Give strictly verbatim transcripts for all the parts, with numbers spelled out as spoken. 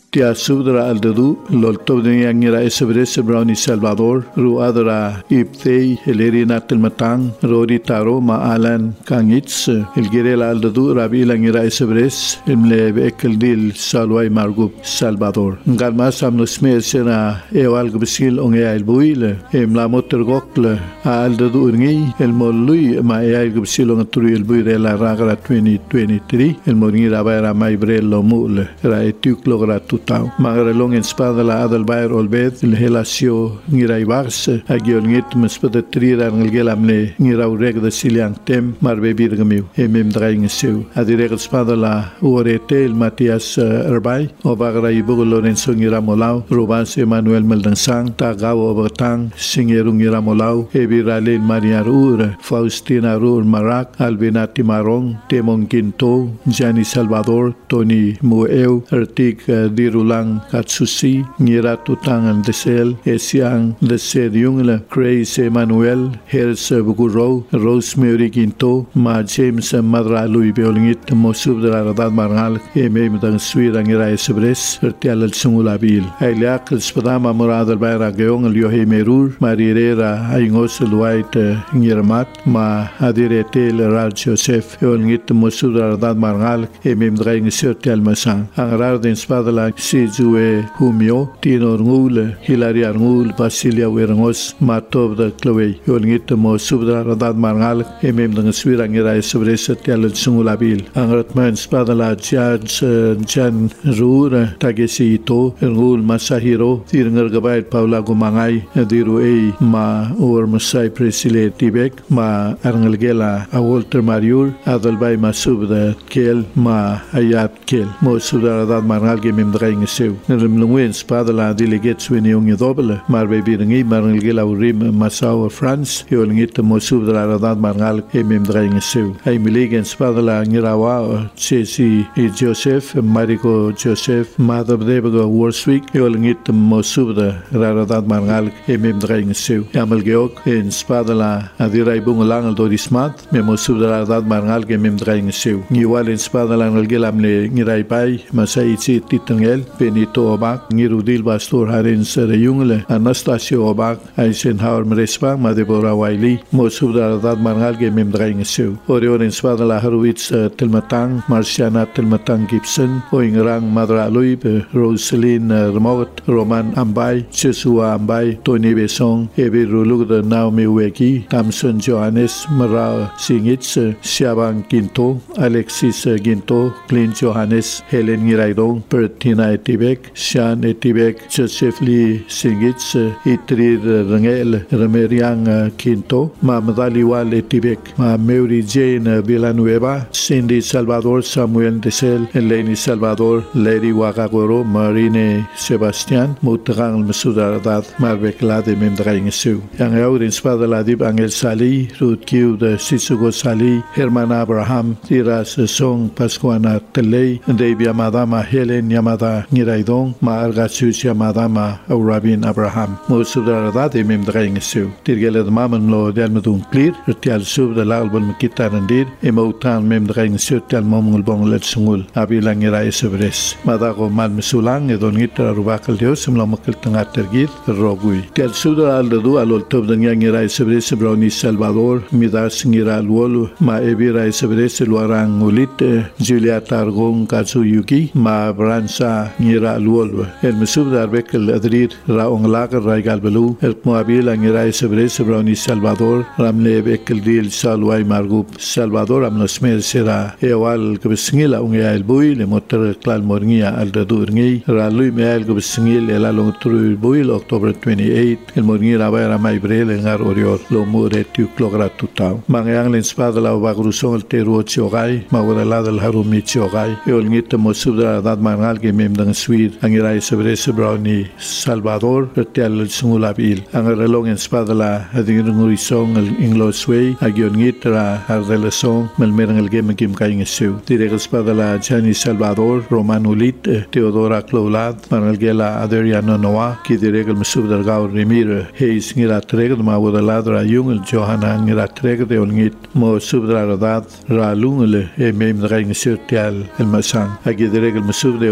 Tia subdra al dedu, lol tobdenia ngira esebres Browni Salvador, ru adra iptei elerina telmatang, rori taro ma alan kangits, el girela al dedu rabi la ngira esebres, emle bekel dil salwai margup Salvador. Ngal mas am nosme sena ewal gbisil onge al buile, em la motor gokle al dedu ngi, el molui ma ewal gbisil onge tru el buire la ragra twenty twenty-three, el moringi rabaira mai brello mule, ra etuk logra tau magarelong en spada la adal bair olbed il helasio ngirai bars agiol ngit mespada trira ngelgelamle ngirau reg de siliang tem marbe birgamiu emem draing seu adireg spada la urete il Matias Erbay o bagra ibu Lorenzo ngiramolau Rubans Emmanuel Meldansang tagaw obertang singerung ngiramolau ebirale Maria Ur Faustina Rur Marak Albinati Marong Temon Quinto Gianni Salvador Tony Mueu Ertik Dirulang Katsusi, Ngira Tutangan Desel, Esiang Desel Jungle, Grace Emmanuel, Hers Buguro, Rosemary Quinto, Ma James Madra Louis Beolingit, Mosub de la Radad Margal, Emem Dan Suira Ngira Esebres, Ertial El Sungulabil, Aileak, Spadama Morad El Baira Geong, El Yohe Merur, Marirera, Aingos El White Ngirmat, Ma Adirete El Raj Joseph, Eolingit, Mosub de la Radad Margal, Emem Draing Sertial Masang, Angrar Den Spadala, Sijue Humio, Tino Ngul, Hilaria Ngul, Basilia Werngos, Matob de Chloe, Yolngit Mo Subdra Radad Margal, Emem de Swira Ngira Esebres Tial Sungulabil, Angratman Spadala Judge Jan Rur, Tagesi Ito, Ngul Masahiro, Tirnger Gabait Paula Gumangai, Diru E, Ma Ur Masai Presile Tibek, Ma Arngelgela, A Walter Mariur, Adalbay Masub de Kel, Ma Ayat Kel, Mo Subdra Radad Margal, Gemem Draing seu nremlungwen spada la delegate swini ungi dobele mar be biringi marngela urim masau France yolngit mosub de la radad marngal emem draing seu ay miligen spada la ngirawa chesi Joseph Mariko Joseph madab debgo Warswick yolngit mosub de la radad marngal emem draing seu yamal geok en spada la adirai bungulang dorismat me mosub de la radad marngal emem draing seu ngiwal en spada la ngelgelamle ngirai pai masai chi titangel Benito Obak, Nirudil Bastor Harin Sere Jungle, Anastasio Obak, Eisenhower Mresbang, Madebora Wiley, Mosub de la Radad Marngal, Gemem Draing Seu, Orion en Spada la Haruitz Telmatang, Marciana Telmatang Gibson, Oingrang Madra Luib, Rosaline Remote, Roman Ambay, Chesua Ambay, Tony Besong, Ebi Rulug de Naomi Weki, Tamson Johannes, Mara Singitz, Siabang Ginto, Alexis Ginto, Clint Johannes, Helen Giraidong, Pertina Etibek, Shan Etibek, Joseph Lee Singitz, Itrir Rangel, Remeriang Quinto, Ma Madaliwal Etibek, Ma Mary Jane Villanueva, Cindy Salvador, Samuel Desel, Eleni Salvador, Lady Wakagoro, Marine Sebastian, Mutrang Mesudaradad, Marbek Lade Memdraing Su. Yang Aurin Spada Ladib Angel Sali, Ruth Kiu de Sitsugo Sali, Herman Abraham, Tiras Song Pascuana Telei, Devia Madama Helen Yamada Niraidong, Ma Argatsus Yamadama Rabin Abraham, Mosudaradad Memdraing Su. Tirgele de Maman Lo Delmadun Clear, Tial Sub de l'Album Kitarandir, Emotan Memdraing Su, Tial Momul Bong Let Sungul, Abilang Ira Esebres, Madago Mal Mesulang, Edonitra Rubakal Dios, Mlamakil Tangatergir, Rogui. Tial Sub de Aldadu, Alol Tob de Yang Ira Esebres, Browni Salvador, Midas Ngira Alwolu, Ma Ebira Esebres, Luarang Ulit, Julia Targon Katsuyuki, Ma Bransa Ngira Alwolu, El Mesub de Arbek el Adrir, Raong Lager Raigal Belu, El Moabil Ngira Esebres, Browni Salvador, Ramle Bekel Dil Salwai Margup, Salvador Amnosmer Sera, Ewal Gabsingila Ungia El Bui, Le Motor Klal Morngia Aldadur Ngi, Ralui Meal Gabsingil, El Along Tru Buil, October twenty-eighth, El Morngia Rabera Maibrel, En Gar Orior, Lo Mure Tuclogra Tutau. Mangyang Lenspada La Bagruson, El Teru Chiogai, Maurala del Harumi Chiogai, Eol Ngita Mosubra Dad Mangal, Gemem Dang Swir, Angira Esebres Browni Salvador, Ertial El Sungulabil, Angarelong en Spada La Adingurizong, El Inglo Sway, Agion Ngitra, Ardelesong, Melmerang El Game Kim Kaing Seu, Direk Spada La Gianni Salvador, Roman Ulit, Teodora Cloulad, Manalgela Aderiano Noa, Ki Direk El Mesub del Gaur Remir, Heis Ngira Treg, Maudaladra Jung, El Johanna Ngira Treg, de Olngit, Mo Subdra Radad, Ralung, El Emem Draing Seu Tial, El Masang, Agi Direk El Mesub de Olngit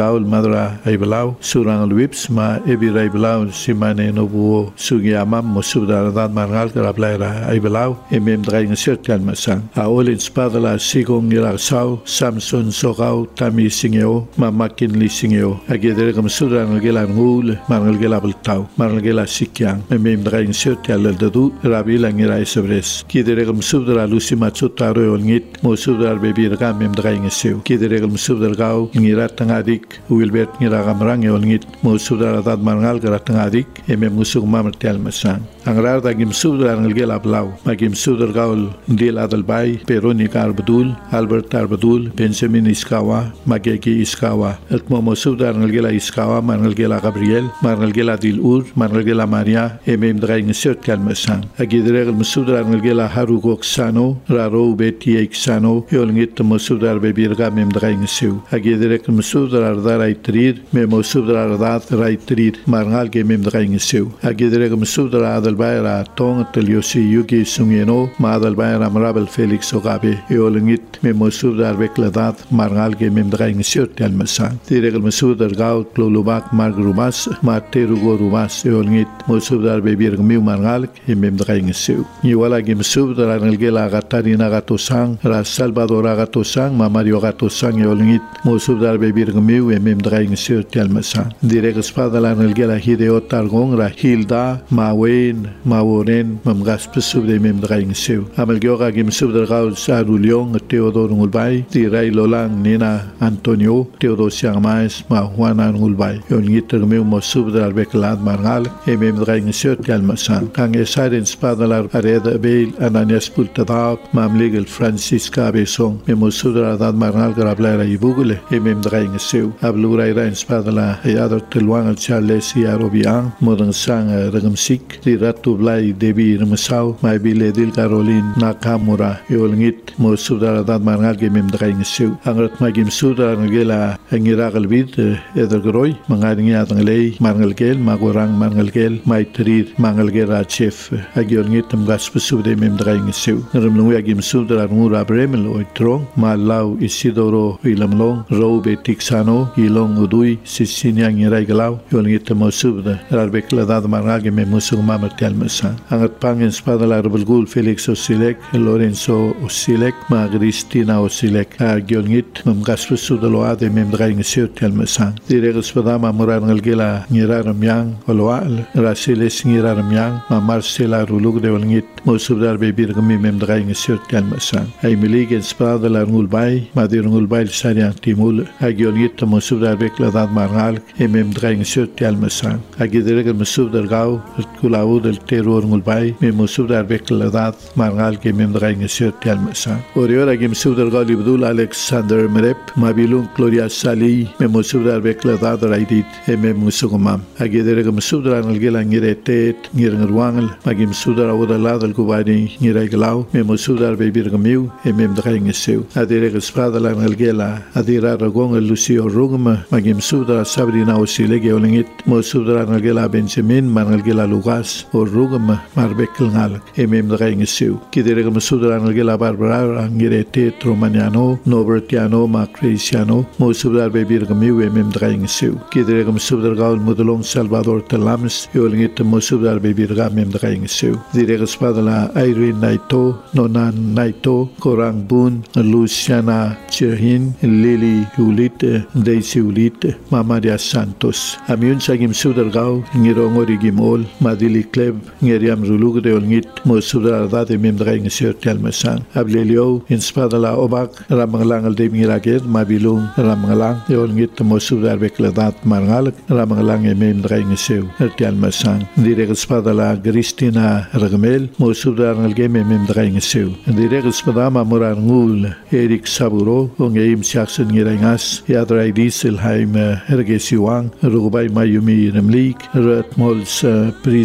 gaul madra aibalau surang alwips ma ebi aibalau simane nobuo sugiyamam mosubda dan marngal karaplaira aibalau emem draing sirkan masang a olin spadala sigong iraksau samson sogau tami singeo mamakin li singeo agedere kam sudan gelan ngul marngal gelabel tau marngal gela sikyang emem draing sirkan dadu rabi langira isabres kidere kam subdra lusi matsutaro olngit mosubda bebi rakam mem draing sew kidere kam subdra gau ngira tangadik wilbert ngira gamrang olngit mosubda tad marngal kara tangadik emem musuk mamertel masang angrar dagim subdra ngel ablau magim subdra gaul dil adalbai peroni karbadul albert arbadul benjamin iskawa magegi iskawa elmo mosubda ngel iskawa marngal gela gabriel marngal gela dilur marngal gela maria emem draing sert kalmasang agidre mosubda ngel harugo ksano raro beti eksano yolngit mosubda bebirga mem draing sew agidre mosubda darai trir mem mosubda dat rai trir marngal ge mem draing sew agidre mosubda adalbaira tong teliosi yugi sungeno madalbaira marabel felix ogabe yolngit mem mosubda bekladat marngal ge mem draing sert kalmasang direk mosubda gaut klolubak margrumas materugo rumas yolngit mosubda bebirga mem marngal ge mem draing sew ni wala gem subdra ngelgela gatarina gatosang ra salvador gatosang mamario gatosang yolngit mo subdar bebir gmiu emem draing sir telmasa direk spadala ngelgela hideo targong ra hilda mawen maworen mamgas pesubde emem draing sew amelgioga gem subdar gaul sarulion teodor ngulbay dirai lolang nina antonio teodosiang mais ma juana ngulbay yolngit gmiu mo subdar beklad margal emem draing sir telmasa kang esaren spadala areda bel ananias pultadab mamlegal francisca besong memosudra dad marnal grablaira ibugule emem draing sew ablura ira spadala yador telwang charles yarobian modern sang regamsik diratu blai debi remsau mai bile dil caroline nakamura yolngit mosudra dad marnal gemem draing sew angrat magim sudra ngela ngira galbit edergroy mangaringi atanglei marngal gel magorang marngal gel mai trir mangal gera chef agyolngit tamgas subde mem draing sew nremlung agim subdra ngura bremel oitrong malau isidoro ilamlong robe tixano ilong udui sisinyang iraigalau yolngit mo subda rarbekla dad marage me musug mamertel masa angat pangen spadala rbulgul felix osilek lorenzo osilek ma cristina osilek agyolngit mem gaspu subdalo ade mem draing sew tel masa direk spadama muran ngelgela ngiraram yang olwal rasiles ngiraram yang ma marcela rulug de yolngit subdar bebir gmi mem draing sir telmasa ay miligen spadala ngulbay madir ngulbay sarian timul agyolngit mo subdar bekladad marngal emem draing sir telmasa agidere gem subdar gaw kulaud del terror ngulbay mem subdar bekladad marngal ke mem draing sir telmasa oriora gem subdar gaw libdul alexander merep mabilun gloria sali mem subdar bekladad raidit emem musugumam agidere gem subdar ngel ngirete ngirngwangel magim subdar awdalad kubani ngirai glau memo sudar bebir gmiu emem draing sew adire gespadala ngelgela adira ragong lucio rugma magim sudar sabrina osilege olengit mo sudar ngelgela benjamin mangelgela lugas o rugma marbekel ngal emem draing sew kidire gem sudar ngelgela barbara ngirete tromaniano nobertiano macrisiano mo sudar bebir gmiu emem draing sew kidire gem sudar gaul modolong salvador telams olengit mo sudar bebir gamem draing sew dire gespadala Irene Naito, Nonan Naito, Korang Bun, Luciana Cherhin, Lily Ulit, Daisy Ulit, Mamaria Santos. Amiun sagim sudargao, ngirong origim ol, Madili Kleb, ngeriam rulug de olngit, mo sudar date mem draing sir telmasang. Ablelio, inspadala obak, ramanglang al de miraged, mabilung, ramanglang, de olngit mo sudar bekladat marngalak, ramanglang e mem draing sir telmasang. Direk spadala Cristina Ragmel, mo sudar ngalge mem draing sew direk spadama morar ngul erik saburo ongeim siaksen ngirangas yadrai dieselheim ergesiwang rugbai mayumi remlik rat mols priscilla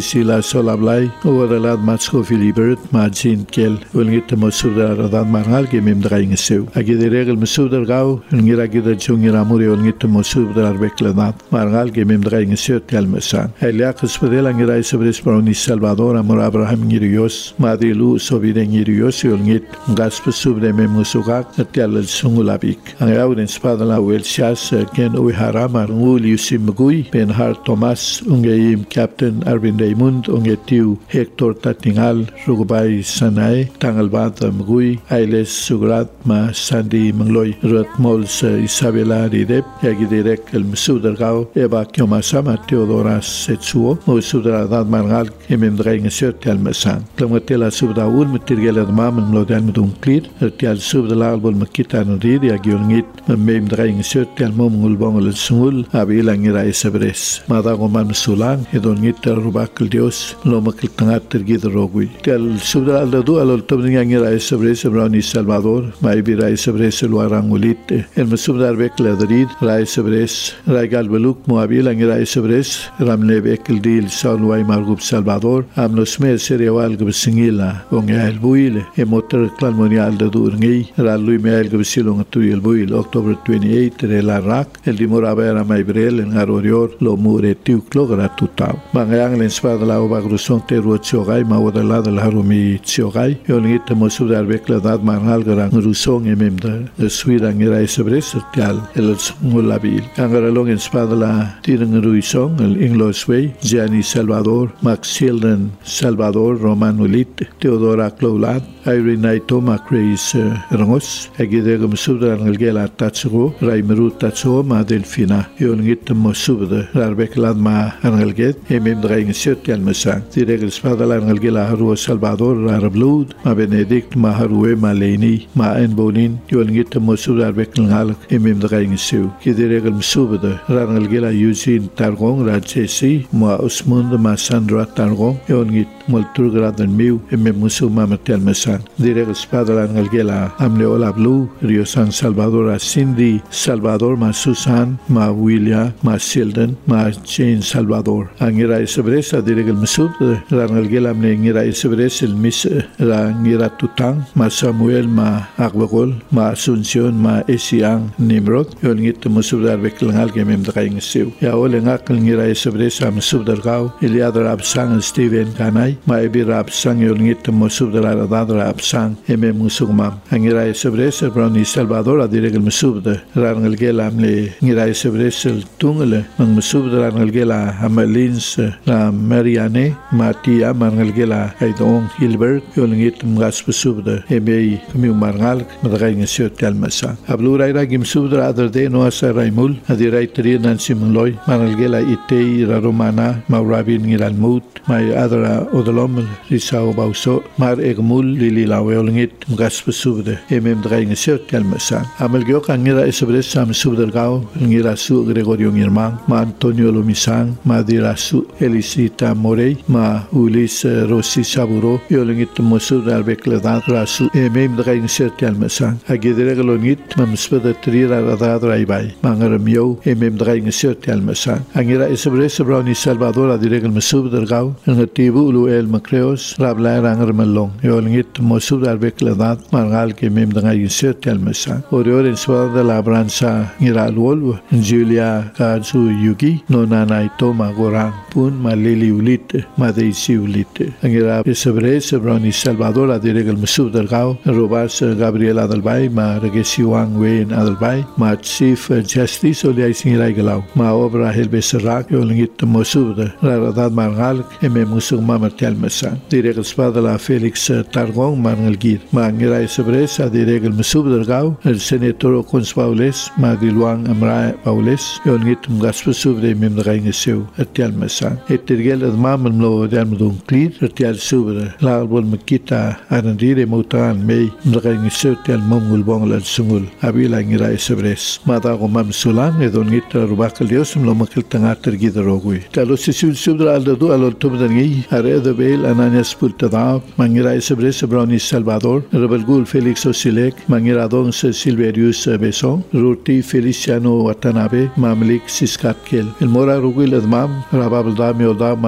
Solablay ورلاد ماسكو فيليبرت مع جين كيل ولنجت مسودر رداد مارغال كميم دغاين سيو اجي ريغل مسودر غاو نيرا كده جونغي راموري ولنجت مسودر بكلداد مارغال كميم دغاين سيو تيال مسان هليا قسبدل انغراي سبريس بروني سلفادور امور ابراهام نيريوس ماديلو سوبيدن نيريوس ولنجت غاسب سوبر ميموسوغا تيال سونغولابيك انغا ودن سبادلا ويلشاس كين اويهارا مارغول يوسيمغوي بن هار توماس ungeim captain Arvin Raymond ungetiu Hector Tatingal Rugubay Sanay Tangalbat Mgui Ailes Sugrat ma Sandy Mangloy Rotmols Isabela Ridep Yagidirek el Msudergao Eva Kiomasama Teodora Setsuo Msudra Dad Margal Emem Drain Sert Almasan Klamatela Subdaul Matirgel Mam Mlodan Mudun Clear Tial Subdal Albol Makita Nrid Yagiongit Mem Drain Sert Almom Gulbong Sul Abilangira Isabres Madagoman Sulan Edongit Rubak Dios Lomakil Tangat Tergid Rogui Tel Subdal Aldadu Alol Tobningangira Isabres Browni Salvador Maibira Isabres Luarangulit El Mesubdar Bek Ladrid Rai Isabres Raigal Beluk Moabil Angira Isabres Ramle Bek El Dil Salwai Margub Salvador Amnosme Serial Gubsingila Onga El Buil Emoter Clalmonial de Durni Ralui Mel Gubsilong Tuyel Buil October twenty-eighth El Arak El Dimorabera Maibrel En Arorior Lo Mure Tiu Clogra Tutau Mangayang Lenspada La Obagruson Teru Tsiogai Mawadala de la Harumi Tsiogai Yonit Mosudar Bek Ladad Marnal Garang Rusong Ememda Suida Ngira Isabres Tial El Mulabil Angaralong en Spada La Tirang Ruisong El Inglos Way Gianni Salvador Max Children Salvador Roman Ulit Teodora Cloulat Irene Naito Macrays Rangos Agidegum Sudran El Gela Tatsugo Raimeru Tatsuo Ma Delfina Yonit Mosubda Rarbek Ladma Angelget Emem Drain Sirtial Mesang Direk Spada La Angelgela Haru Salvador Rarablud Ma Benedict Ma Harue Ma Leni Ma Enbolin Yonit Mosudar Beklangal Emem Drain Siu Kidirek Msubda Rangelgela Eugene Targong Rajesi Ma Usmund Ma Sandra Targong Yonit Multurgradan Miu Emem Musuma Matel Mesang Direk Spada La Angelgela Amleola Blue Rio San Salvador Cindy Salvador Ma Susan Ma William Ma Silden Ma Jane Salvador Angira Isabresa Direk Msub Rangelgela Mengira Isabres El Mis Rangira Tutang Ma Samuel Ma Agbagol Ma Asuncion Ma Esiang Nimrod Yonit Musubdar Beklangal Gemem Drain Siu Ya Olengak Ngira Isabresa Musubdar Gau Eliadar Absang Steven Kanai Ma Ebir Absang Yonit Musubdar Radadra Absang Emem Musugmam Angira Isabresa Browni Salvador Direk Musubda Rangelgela Mle Ngira Isabresa El Tungle Mang Musubdar Rangelgela Amalins La Mariane Matia Mangelgela Aidong Hilbert Yonit Mgas Musubda Emei Kamiu Margal Madrain Siu Telmasa Ablu Raira Gimsubdar Other Day No Asa Raimul Adirai Tri Nancy Muloy Mangelgela Itei Raromana Maurabin Ngilalmut Mai Adra Odolom Risao Bauso Mar Egmul Lili Lawelngit Mgas Musubda Emem Drain Siu Telmasa Amelgio Kangira Isabres Sam Subdar Gao Ngira Su Gregorio Nirman Ma Antonio Lomisang Ma Dirasu Elisita Morey Ma Ulis Rossi Saburo Yolingit Musudar Bekledat Rasu Emem Drain Siu Telmasa Agidregalongit Mamspada Trira Radad Raibai Mangaramio Emem Drain Siu Telmasa Angira Isabres Browni Salvador Adiregal Musubdar Gao Ngatibu Luel Macreos Rabla Rangar Malong Yolingit Musudar Bekledat Margal Kemem Drain Siu Telmasa Orior en Swada La Bransa Ngira Wolvo Julia Kazu Yugi Nona Naito Magorang Pun Malili Ulit Madeisi Ulit Angira Isabres Browni Salvador Adiregal Musudar Gao Robas Gabriel Adalbay Ma Regesi Wang Wayne Adalbay Ma Chief Justice Oliai Singirai Galau Ma Obra Helbeserak Yolingit Musubda Radad Margal Eme Musug Mamartel Mesa Diregal Spada La Felix Targong Marngelgir Ma Angira Isabres Adiregal Musubdar Gao El Senator Cons Paules Ma Gilwang Amra Paules Yolingit Mgaspusubde Memdrain Siu Atial Mesa Etirgel Admam Mlo Dalmudun Clear Atial Subra La Albol Makita Arandire Mutan May Mdrain Siu Tial Mongul Bongla Sungul Abila Angira Isabres Mada Gomam Sulan Edonit Rubakal Dios Mlo Makil Tangater Gidarogui Talo Sisul Subra Aldadu Alol Tubdangi Areda Bale Ananias Pultadab Mangira Isabres Browni Salvador Rebelgul Felix Osilek Mangira Don Silverius Beson Ruti Feliciano Watanabe Mamlik Siskat Kel El Mora Rugil Admam Rababda Mioda Marugil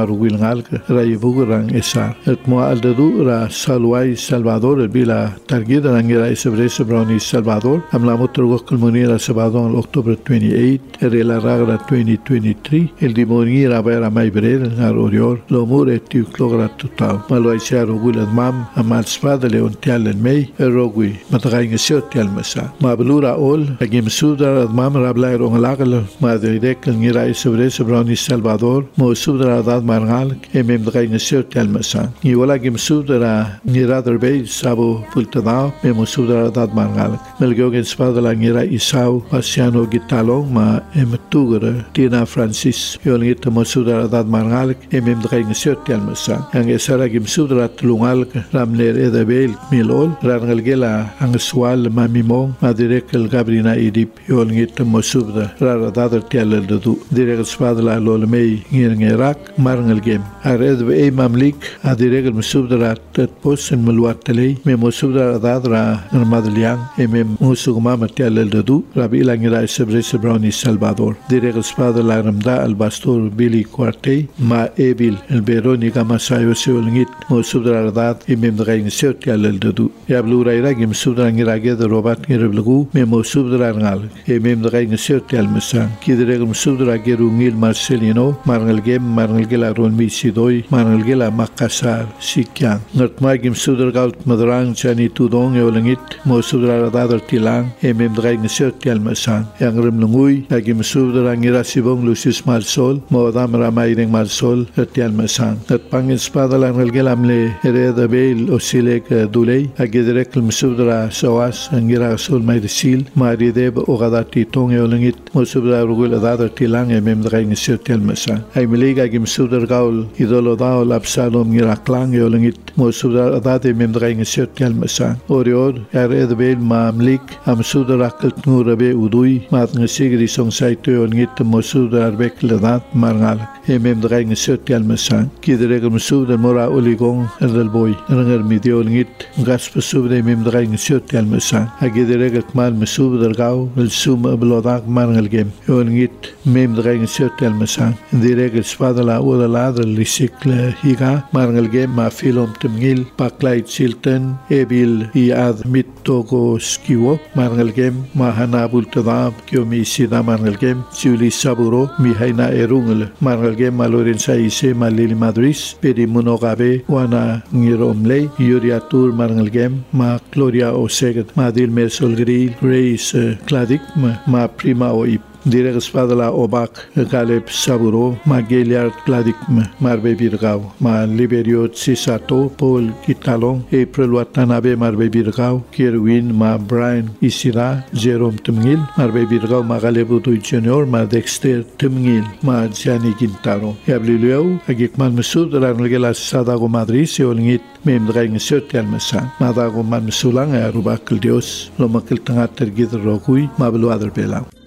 marngal rayibu rang esar et mo aldadu ra salwai Salvador bila targid rangira esebrese browni Salvador amla motorgo kulmunira sabadon October twenty-eighth erela ragra twenty twenty-three el dimoni rabera mai brer ar orior lo mure tu clogra total malo aisha rogul mam amal spada leon tialen mei rogui matagaing sio tial masa mablura ol agim sudar mam rabla rong lagal ma direk ngira esebrese browni Salvador mo sudar dad marngal emem dagaing sio tial masa ni wala gim sudar ngira derbe sabo pultadao memo sudar dad marngal melgogen spada la ngira isau pasiano gitalong ma emtugre tina Francis yolngit mo sudar dad marngal emem dagaing sio tial masa ang esara gim sudar tulungal ramler edabel milol rangal gela ang swal mamimong ma direk el gabrina idip yolngit mo sudar rara dad tial du direk spada la lolmei ngir ngerak marngal gem ared e mamlik a direk mo sudar tat pos en meluat tele memo sudar dad ra madliang emem musugma matial du rabi langira sebrese browni Salvador direk spada la ramda al pastor Billy Cuarte ma ebil el Veronica Masayo seolngit mo sudar dad emem dagaing sio tial du yablu raira gem sudar ngira ge robat ngirblugu memo sudar ngal emem dagaing sio tial mesang kidirek sudar gerungil Marcelino marngal gem marngal gela ron mi sidoi marngal gela Makassar sikyang ngatma gem sudar gaut madrang chani tudong eolngit mo sudar dad tilang emem dagaing sio tial mesang yang remlungui agem sudar ngira sibong Lucis Marsol mo dam ramaireng Marsol tial mesang at pangin spada lang gelamle ereda bel osilek dulei agederek sudar sawas ngira sol maisil marideb ogadati tong eolngit mo sudar rugul dad tilang emem dagaing sio tial mesang ay meliga gem sudar gaul idolo daul absalom ngira klang eolngit mo sudar dad emem dagaing sio tial mesang orior ereda bel mamlik am sudar akal ngurabe udui mat ngesigri song saito eolngit mo sudar bek ledat marngal emem dagaing sio tial mesang kiderek sudar mora oligong erdel boy ranger midio ngit gas pesubde emem dagaing sio tial mesang agederek mal mesubdar gau el sum blodak marngal gem eolngit mem dagaing sio tial mesang direk spada la ola ladr lisikle higa marngal gem ma filom temgil paklait silten ebil iad mittogo skiwo marngal gem ma hanabul tadab kyomi sida marngal gem siuli saburo mi haina erungel marngal gem malorin saise malili madris pedi munogabe wana ngiromle yuriatur marngal gem ma gloria osegat ma dil mesol gril reis kladik ma prima o ip direk spada la obak galep saburo ma geliard kladik marbe birgau ma liberio sisato Paul Kitalong April watanabe marbe birgau Kirwin ma Brian Isira Jerome Tumngil marbe birgau ma galebu tu junior ma Dexter Tumngil ma Gianni Gintaro yablileu agikman mesud rangelala sadago Madrid seolngit mem dagaing sio tial mesang madago man mesulang arubak dios lo makil tanga tergid rogui ma belu adar belang